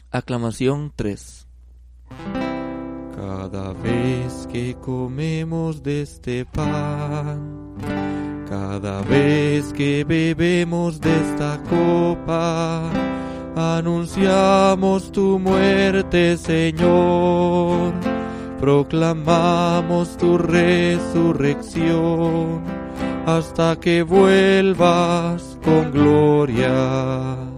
Aclamación 3. Cada vez que comemos de este pan, cada vez que bebemos de esta copa, anunciamos tu muerte, Señor. Proclamamos tu resurrección hasta que vuelvas con gloria.